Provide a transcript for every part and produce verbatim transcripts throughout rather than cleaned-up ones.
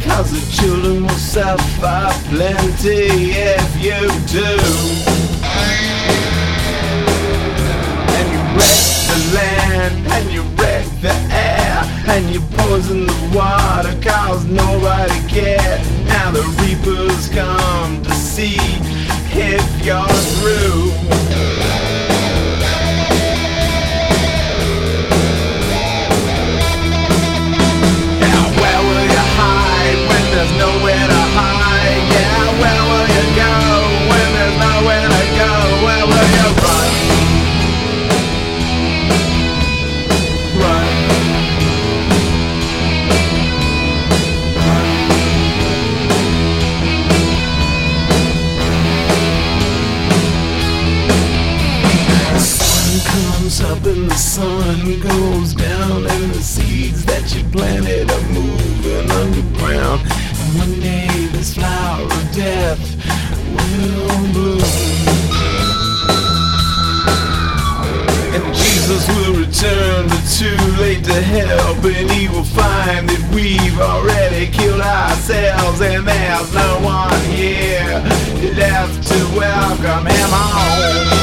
'cause the children will suffer plenty if you do. And you wreck the land, and you wreck the air, and you poison the water 'cause nobody cares. Now the reapers come to see if you're through. There's nowhere to hide, yeah, where will you go when there's nowhere to go? Where will you run? Run. The sun comes up and the sun goes down, and the seeds that you planted are moving underground. One day this flower of death will bloom, and Jesus will return, but too late to help, and he will find that we've already killed ourselves, and there's no one here left to welcome him home.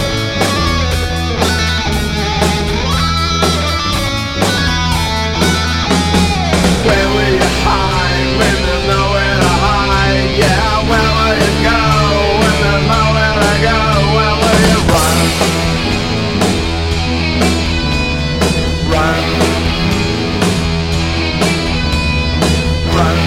Where will you hide when there's nowhere to hide? Yeah, where will you go when there's nowhere to go? Where will you run? Run. Run.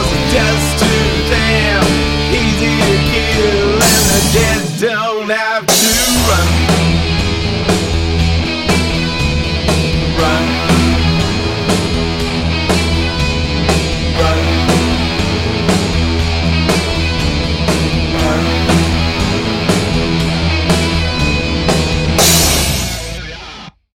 Don't have